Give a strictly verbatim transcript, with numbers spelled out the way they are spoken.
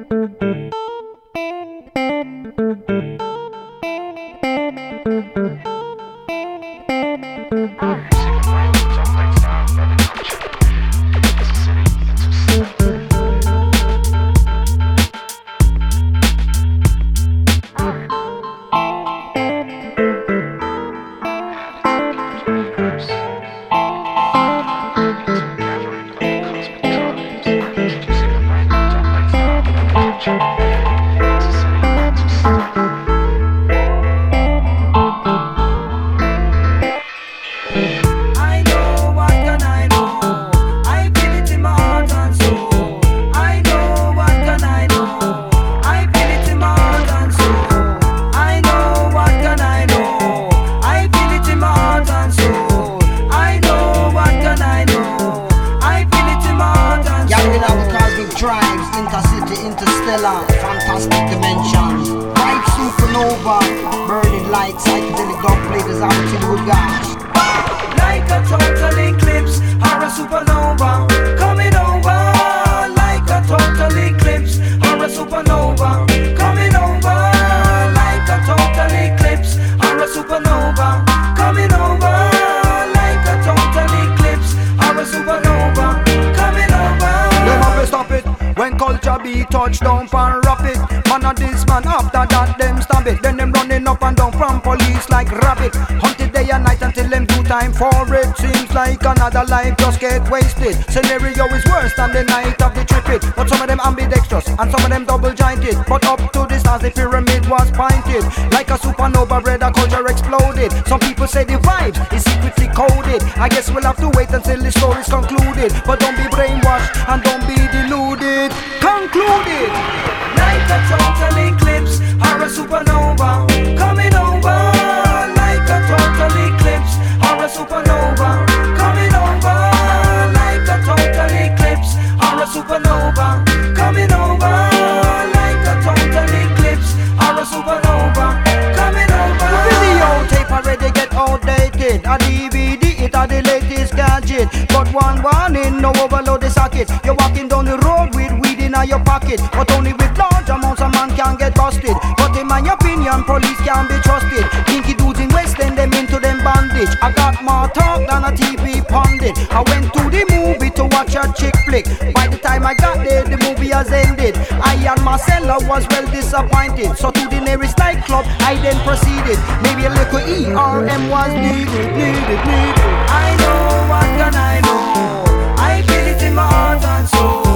Life just get wasted. Scenario is worse than the night of the trip. But some of them ambidextrous and some of them double jointed. But up to the stars the pyramid was pointed. Like a supernova, bread culture exploded. Some people say the vibes is secretly coded. I guess we'll have to wait until the story's concluded. But don't be brainwashed and don't be deluded. Concluded. Like a total eclipse or a supernova coming over. Like a total eclipse or a supernova coming over. Like a total eclipse or a supernova coming over. Like a total eclipse or a supernova coming over. The video tape already get outdated. A D V D it a the latest gadget. But one warning, no overload the socket. You're walking down the road with weed in your pocket, but only with large amounts a man can get busted. But in my opinion, police can be trusted. Kinky dudes in West End, them into them bandage. I got more talk than a T V pundit. I went to the movie to watch a chick flick. By the time I got there, the movie has ended. I and Marcella was well disappointed. So to the nearest nightclub, I then proceeded. Maybe a little E R M was needed, needed, needed. I know what can I know. I feel it in my heart and soul.